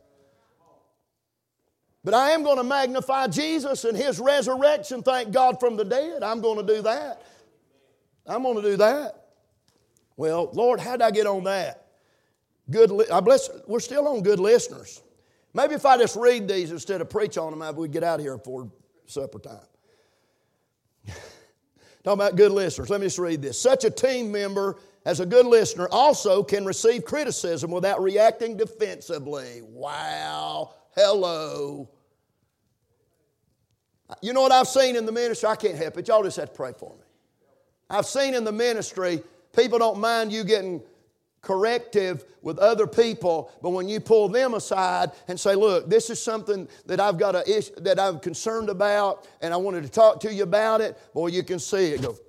But I am going to magnify Jesus and his resurrection, thank God, from the dead. I'm going to do that. I'm going to do that. Well, Lord, how did I get on that? We're still on good listeners. Maybe if I just read these instead of preach on them, maybe we'd get out of here before supper time. Talking about good listeners. Let me just read this. Such a team member as a good listener also can receive criticism without reacting defensively. Wow. Hello. You know what I've seen in the ministry? I can't help it. Y'all just have to pray for me. I've seen in the ministry, people don't mind you getting corrective with other people, but when you pull them aside and say, look, this is something that I've got that I'm concerned about, and I wanted to talk to you about it, boy, you can see it go.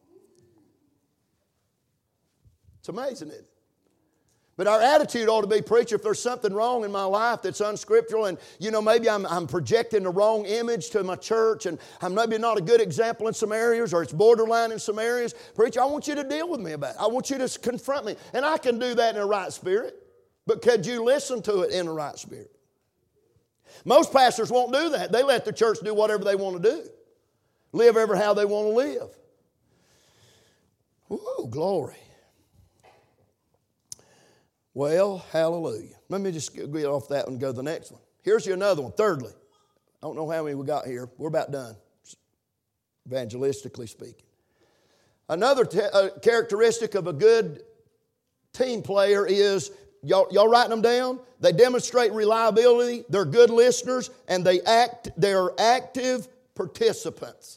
It's amazing, isn't it? But our attitude ought to be, preacher, if there's something wrong in my life that's unscriptural, and maybe I'm projecting the wrong image to my church, and I'm maybe not a good example in some areas, or it's borderline in some areas, preacher, I want you to deal with me about it. I want you to confront me. And I can do that in a right spirit, but could you listen to it in a right spirit? Most pastors won't do that. They let the church do whatever they want to do. Live ever how they want to live. Ooh, glory. Well, hallelujah. Let me just get off that one and go to the next one. Here's another one. Thirdly, I don't know how many we got here. We're about done, evangelistically speaking. Another characteristic of a good team player is, y'all writing them down? They demonstrate reliability, they're good listeners, and they're active participants.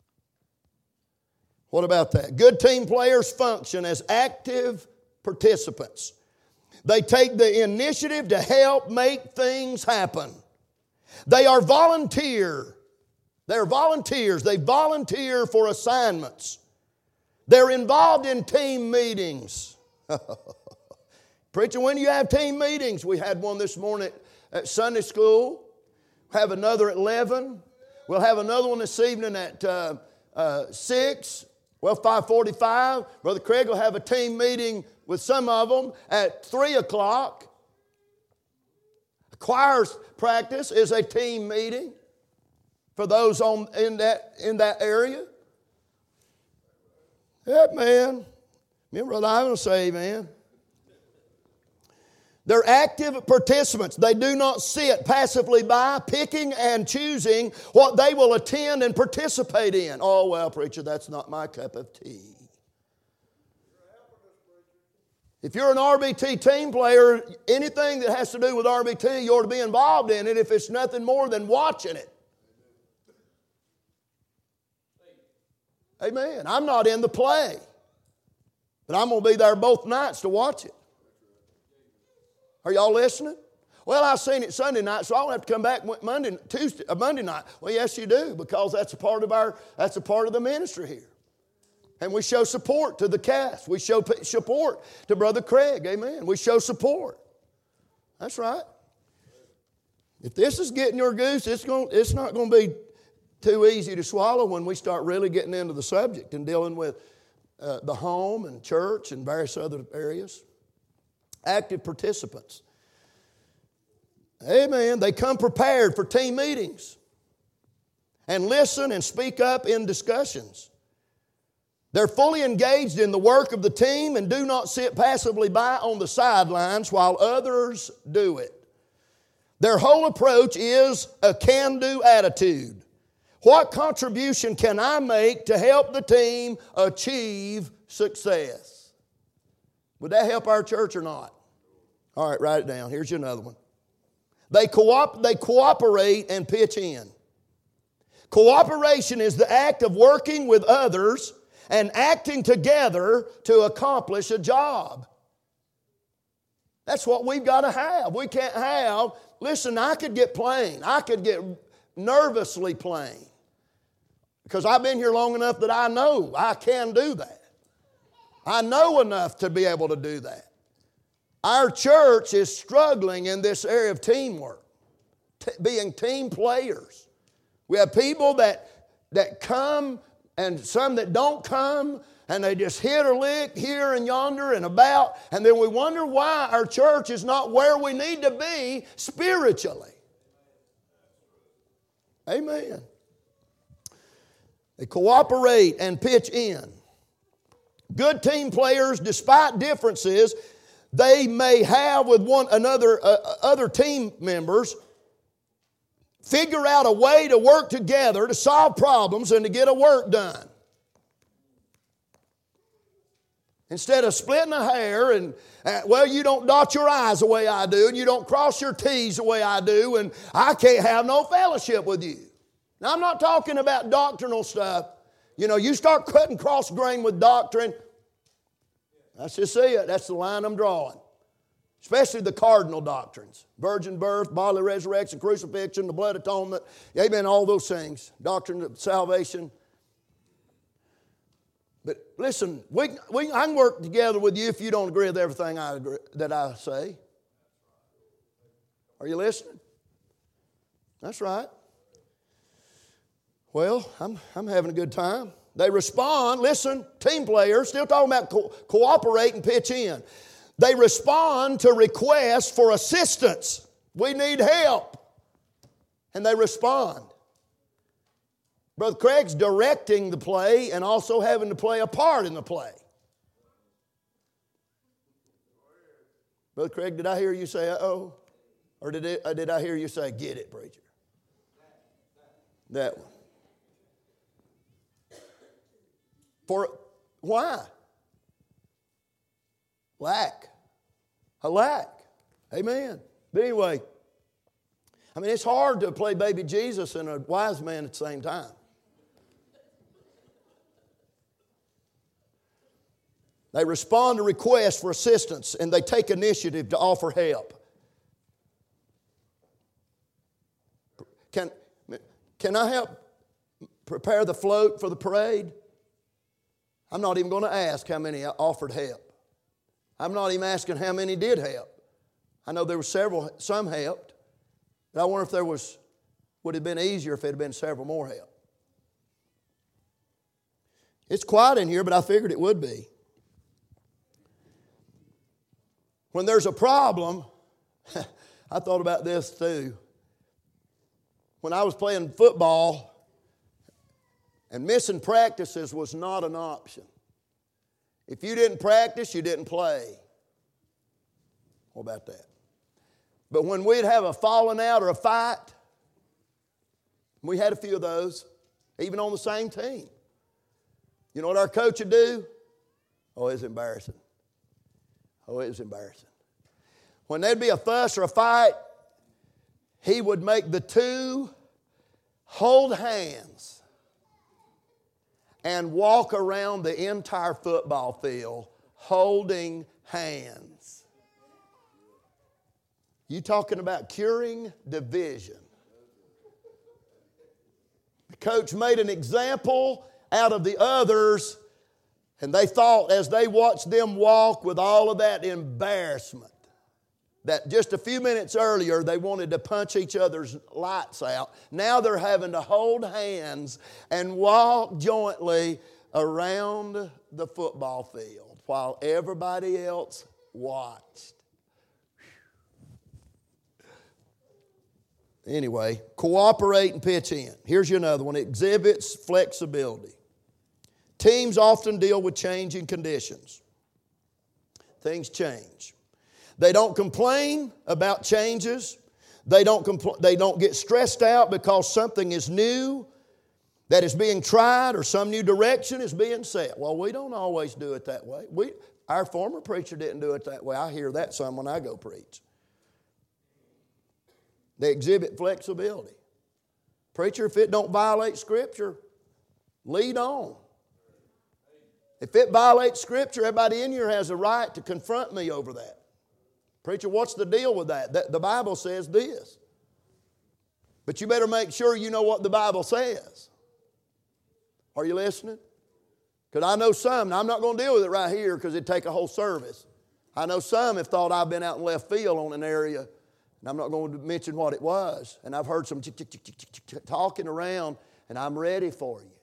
What about that? Good team players function as active participants. They take the initiative to help make things happen. They are volunteers. They're volunteers. They volunteer for assignments. They're involved in team meetings. Preacher, when do you have team meetings? We had one this morning at Sunday school. Have another at 11. We'll have another one this evening at 6. Well, 5:45. Brother Craig will have a team meeting with some of them at 3 o'clock. Choir's practice is a team meeting for those in that area. Yeah, man. Remember what I'm going to say, man. They're active participants. They do not sit passively by, picking and choosing what they will attend and participate in. Oh, well, preacher, that's not my cup of tea. If you're an RBT team player, anything that has to do with RBT, you ought to be involved in it if it's nothing more than watching it. Amen. I'm not in the play, but I'm going to be there both nights to watch it. Are y'all listening? Well, I seen it Sunday night, so I don't have to come back Monday night. Well, yes, you do, because that's a part of the ministry here. And we show support to the cast. We show support to Brother Craig. Amen. We show support. That's right. If this is getting your goose, it's not going to be too easy to swallow when we start really getting into the subject and dealing with the home and church and various other areas. Active participants. Amen. They come prepared for team meetings and listen and speak up in discussions. They're fully engaged in the work of the team and do not sit passively by on the sidelines while others do it. Their whole approach is a can-do attitude. What contribution can I make to help the team achieve success? Would that help our church or not? All right, write it down. Here's another one. They cooperate and pitch in. Cooperation is the act of working with others and acting together to accomplish a job. That's what we've got to have. We can't have, listen, I could get plain. I could get nervously plain. Because I've been here long enough that I know I can do that. I know enough to be able to do that. Our church is struggling in this area of teamwork, being team players. We have people that come and some that don't come, and they just hit a lick here and yonder and about, and then we wonder why our church is not where we need to be spiritually. Amen. They cooperate and pitch in. Good team players, despite differences they may have with one another, other team members, figure out a way to work together to solve problems and to get a work done. Instead of splitting a hair and, well, you don't dot your I's the way I do, and you don't cross your T's the way I do, and I can't have no fellowship with you. Now, I'm not talking about doctrinal stuff. You know, you start cutting cross grain with doctrine, that's just it. That's the line I'm drawing. Especially the cardinal doctrines. Virgin birth, bodily resurrection, crucifixion, the blood atonement. Amen, all those things. Doctrine of salvation. But listen, I can work together with you if you don't agree with everything that I say. Are you listening? That's right. Well, I'm having a good time. They respond, listen, team players, still talking about cooperate and pitch in. They respond to requests for assistance. We need help. And they respond. Brother Craig's directing the play and also having to play a part in the play. Brother Craig, did I hear you say, uh-oh? Or did I hear you say, get it, preacher? That one. Why? Lack. A lack. Amen. But anyway, I mean, it's hard to play baby Jesus and a wise man at the same time. They respond to requests for assistance and they take initiative to offer help. Can I help prepare the float for the parade? I'm not even going to ask how many offered help. I'm not even asking how many did help. I know there were some helped, but I wonder if would it have been easier if it had been several more help. It's quiet in here, but I figured it would be. When there's a problem, I thought about this too. When I was playing football, and missing practices was not an option. If you didn't practice, you didn't play. What about that? But when we'd have a falling out or a fight, we had a few of those, even on the same team. You know what our coach would do? Oh, it's embarrassing. Oh, it was embarrassing. When there'd be a fuss or a fight, he would make the two hold hands and walk around the entire football field holding hands. You talking about curing division. The coach made an example out of the others, and they thought as they watched them walk with all of that embarrassment, that just a few minutes earlier they wanted to punch each other's lights out. Now they're having to hold hands and walk jointly around the football field while everybody else watched. Anyway, cooperate and pitch in. Here's another one. Exhibits flexibility. Teams often deal with changing conditions. Things change. They don't complain about changes. They don't get stressed out because something is new that is being tried or some new direction is being set. Well, we don't always do it that way. Our former preacher didn't do it that way. I hear that some when I go preach. They exhibit flexibility. Preacher, if it don't violate Scripture, lead on. If it violates Scripture, everybody in here has a right to confront me over that. Preacher, what's the deal with that? The Bible says this. But you better make sure you know what the Bible says. Are you listening? Because I know some, and I'm not going to deal with it right here because it'd take a whole service. I know some have thought I've been out in left field on an area, and I'm not going to mention what it was. And I've heard some talking around, and I'm ready for you.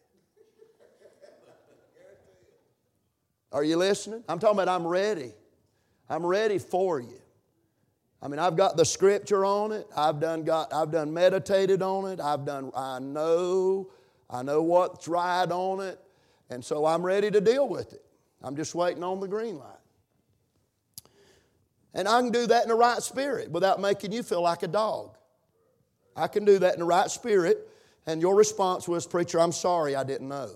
Are you listening? I'm talking about I'm ready. I'm ready for you. I mean, I've got the Scripture on it. I've done meditated on it. I know what's right on it. And so I'm ready to deal with it. I'm just waiting on the green light. And I can do that in the right spirit without making you feel like a dog. I can do that in the right spirit. And your response was, preacher, I'm sorry I didn't know.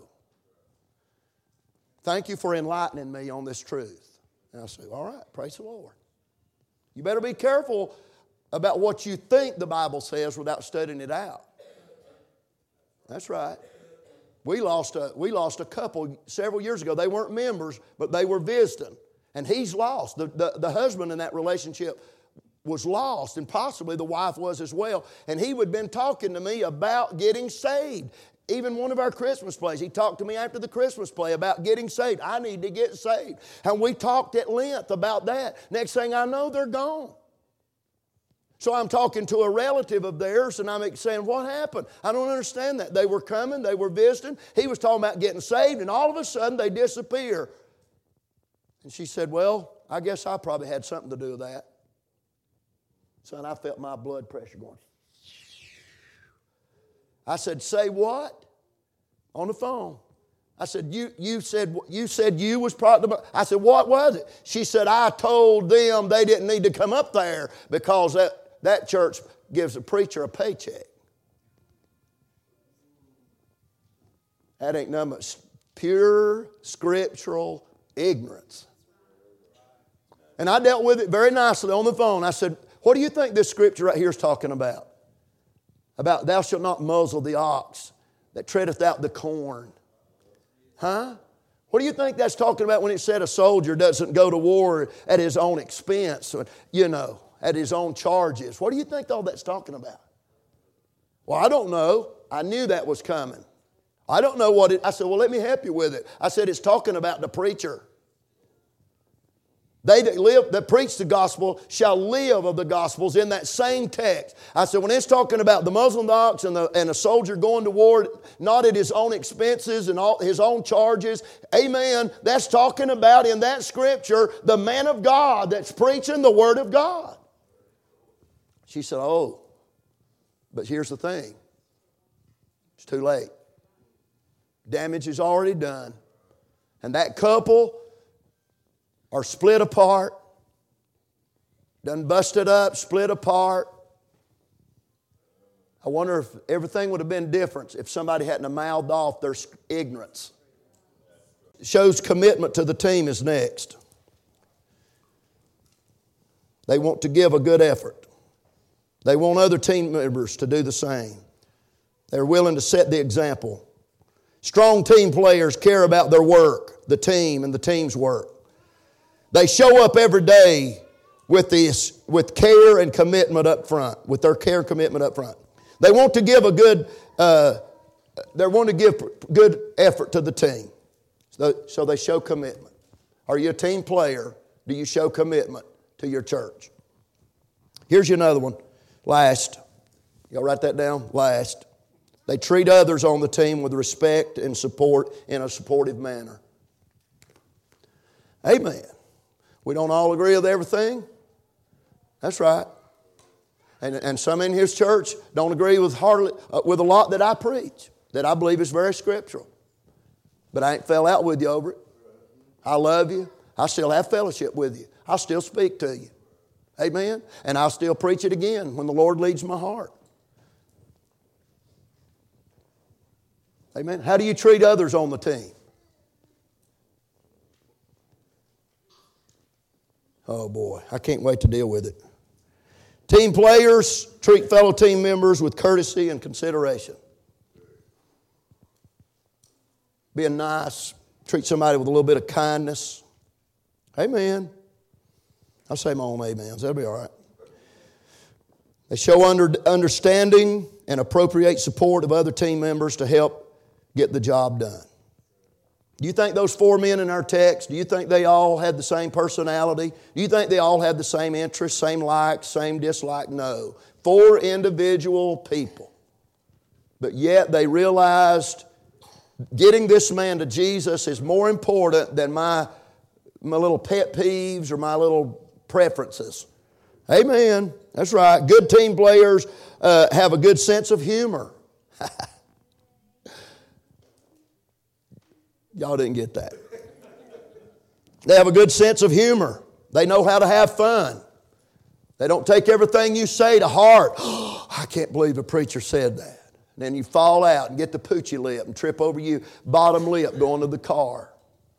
Thank you for enlightening me on this truth. And I say, all right, praise the Lord. You better be careful about what you think the Bible says without studying it out. That's right. We lost a couple several years ago. They weren't members, but they were visiting. And he's lost. The husband in that relationship was lost, and possibly the wife was as well. And he had been talking to me about getting saved. Even one of our Christmas plays, he talked to me after the Christmas play about getting saved. I need to get saved. And we talked at length about that. Next thing I know, they're gone. So I'm talking to a relative of theirs, and I'm saying, what happened? I don't understand that. They were coming, they were visiting. He was talking about getting saved, and all of a sudden they disappear. And she said, well, I guess I probably had something to do with that. Son, I felt my blood pressure going. I said, say what? On the phone. I said, you said you was probably. I said, what was it? She said, I told them they didn't need to come up there because that church gives a preacher a paycheck. That ain't nothing but pure scriptural ignorance. And I dealt with it very nicely on the phone. I said, what do you think this scripture right here is talking about? About thou shalt not muzzle the ox that treadeth out the corn. Huh? What do you think that's talking about when it said a soldier doesn't go to war at his own expense, at his own charges? What do you think all that's talking about? Well, I don't know. I knew that was coming. I don't know what it... I said, well, let me help you with it. I said, it's talking about the preacher. They that preach the gospel shall live of the gospels in that same text. I said, when it's talking about the Muslim ox and a soldier going to war, not at his own expenses and all his own charges, amen, that's talking about in that scripture the man of God that's preaching the word of God. She said, oh, but here's the thing. It's too late. Damage is already done. And that couple are split apart, done busted up, split apart. I wonder if everything would have been different if somebody hadn't mouthed off their ignorance. Shows commitment to the team is next. They want to give a good effort. They want other team members to do the same. They're willing to set the example. Strong team players care about their work, the team, and the team's work. They show up every day with care and commitment up front, with their care and commitment up front. They want to give good effort to the team. So they show commitment. Are you a team player? Do you show commitment to your church? Here's another one. Last. Y'all write that down? Last. They treat others on the team with respect and support in a supportive manner. Amen. We don't all agree with everything. That's right. And some in his church don't agree with a lot that I preach, that I believe is very scriptural. But I ain't fell out with you over it. I love you. I still have fellowship with you. I still speak to you. Amen. And I'll still preach it again when the Lord leads my heart. Amen. How do you treat others on the team? Oh boy, I can't wait to deal with it. Team players treat fellow team members with courtesy and consideration. Being nice, treat somebody with a little bit of kindness. Amen. I'll say my own amens. That'll be all right. They show understanding and appropriate support of other team members to help get the job done. Do you think those 4 men in our text, do you think they all had the same personality? Do you think they all had the same interests, same likes, same dislike? No. 4 individual people. But yet they realized getting this man to Jesus is more important than my little pet peeves or my little preferences. Amen. That's right. Good team players have a good sense of humor. Y'all didn't get that. They have a good sense of humor. They know how to have fun. They don't take everything you say to heart. Oh, I can't believe a preacher said that. And then you fall out and get the poochie lip and trip over your bottom lip going to the car.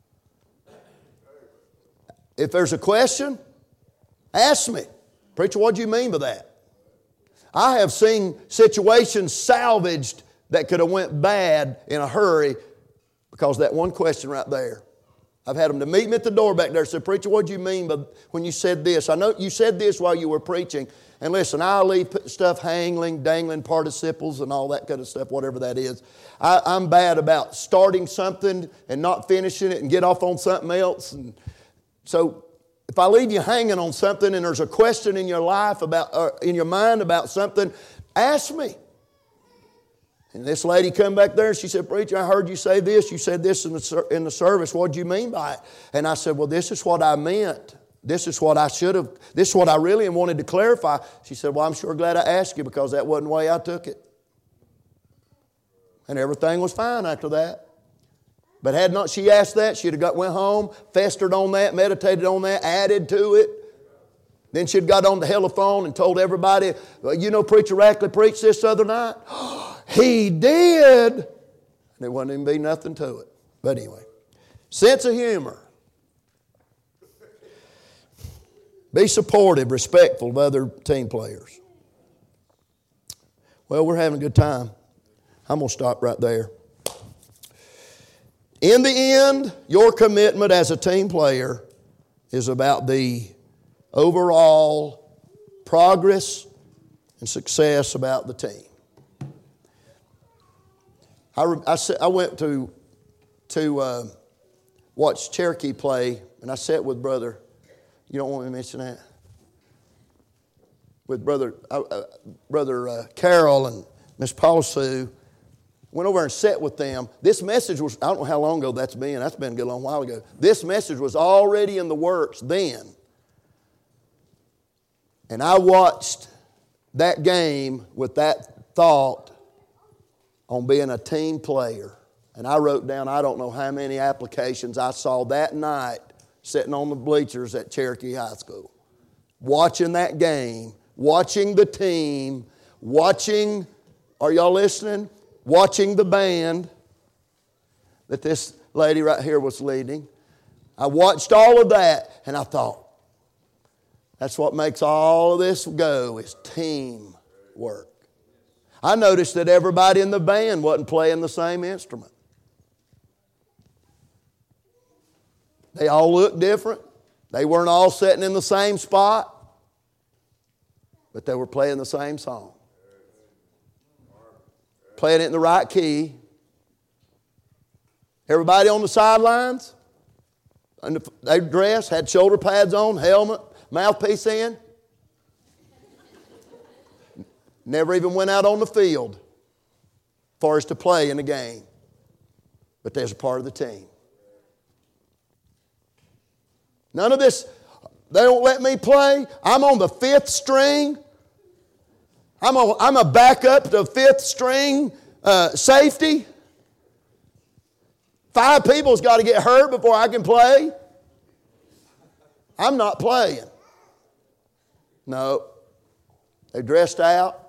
If there's a question, ask me. Preacher, what do you mean by that? I have seen situations salvaged that could have went bad in a hurry because of that one question right there. I've had them to meet me at the door back there and say, Preacher, what do you mean by when you said this? I know you said this while you were preaching. And listen, I'll leave stuff hanging, dangling participles and all that kind of stuff, whatever that is. I'm bad about starting something and not finishing it and get off on something else. And so if I leave you hanging on something and there's a question in your life in your mind about something, ask me. And this lady come back there and she said, Preacher, I heard you say this. You said this in the service. What did you mean by it? And I said, well, this is what I meant. This is what I should have. This is what I really wanted to clarify. She said, well, I'm sure glad I asked you because that wasn't the way I took it. And everything was fine after that. But had not she asked that, she'd have went home, festered on that, meditated on that, added to it. Then she'd got on the telephone and told everybody, well, you know, Preacher Rackley preached this other night. He did. And there wouldn't even be nothing to it. But anyway, sense of humor. Be supportive, respectful of other team players. Well, we're having a good time. I'm going to stop right there. In the end, your commitment as a team player is about the overall progress and success about the team. I went to watch Cherokee play, and I sat with Brother, you don't want me to mention that? With Brother Carol and Miss Paula Sue. Went over and sat with them. This message was, I don't know how long ago that's been. That's been a good long while ago. This message was already in the works then. And I watched that game with that thought on being a team player. And I wrote down, I don't know how many applications I saw that night sitting on the bleachers at Cherokee High School. Watching that game, watching the team, watching, are y'all listening? Watching the band that this lady right here was leading. I watched all of that and I thought, that's what makes all of this go is teamwork. I noticed that everybody in the band wasn't playing the same instrument. They all looked different. They weren't all sitting in the same spot, but they were playing the same song. Playing it in the right key. Everybody on the sidelines, they dressed, had shoulder pads on, helmet, mouthpiece in. Never even went out on the field as far as to play in the game. But they're a part of the team. None of this, they don't let me play. I'm on the fifth string. I'm a backup to fifth string safety. 5 people's got to get hurt before I can play. I'm not playing. No. They dressed out.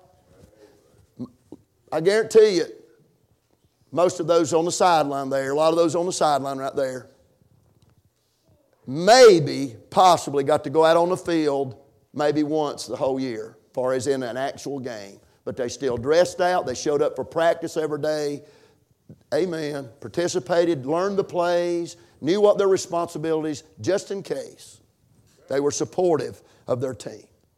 I guarantee you, most of those on the sideline there, a lot of those on the sideline right there, maybe, possibly got to go out on the field maybe once the whole year, as far as in an actual game. But they still dressed out. They showed up for practice every day. Amen. Participated, learned the plays, knew what their responsibilities, just in case. They were supportive of their team.